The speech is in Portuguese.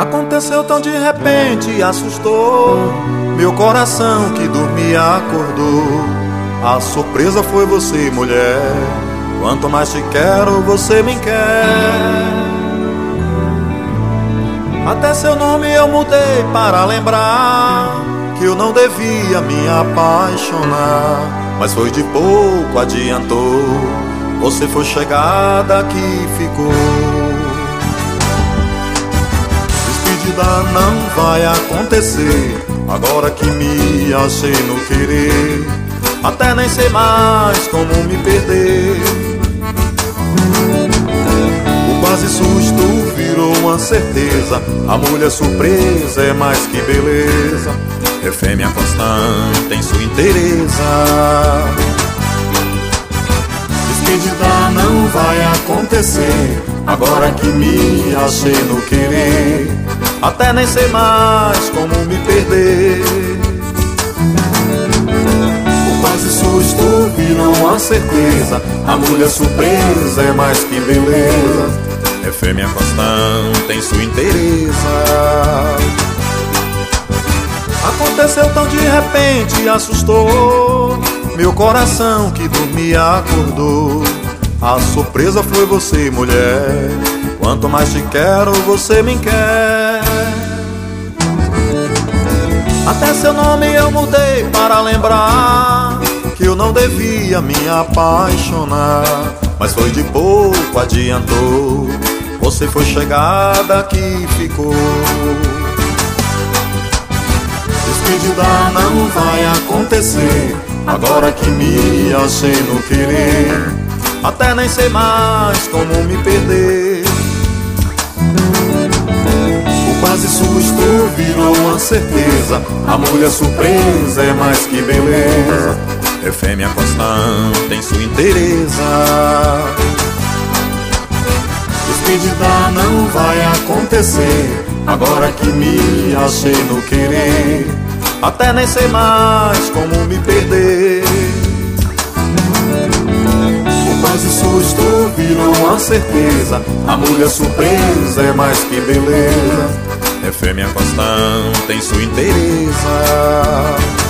Aconteceu tão de repente e assustou meu coração que dormia acordou. A surpresa foi você, mulher. Quanto mais te quero, você me quer. Até seu nome eu mudei para lembrar que eu não devia me apaixonar. Mas foi de pouco, adiantou. Você foi chegada que ficou. Despedida não vai acontecer agora que me achei no querer. Até nem sei mais como me perder. O quase susto virou uma certeza. A mulher surpresa é mais que beleza. É fêmea constante em sua inteireza. Despedida não vai acontecer agora que me achei no querer. Até nem sei mais como me perder. O quase susto virou uma certeza. A mulher surpresa é mais que beleza. É fêmea constante em sua inteireza. Aconteceu tão de repente e assustou meu coração que dormia acordou. A surpresa foi você, mulher. Quanto mais te quero, você me quer. Até seu nome eu mudei para lembrar que eu não devia me apaixonar. Mas foi de pouco, adiantou. Você foi chegada que ficou. Despedida não vai acontecer agora que me achei no querer. Até nem sei mais como me perder. O quase susto virou uma certeza. A mulher surpresa é mais que beleza. É fêmea constante em sua inteireza. Despedida não vai acontecer agora que me achei no querer. Até nem sei mais como me perder. O quase susto virou uma certeza. A mulher surpresa é mais que beleza. É fêmea constante em sua inteireza.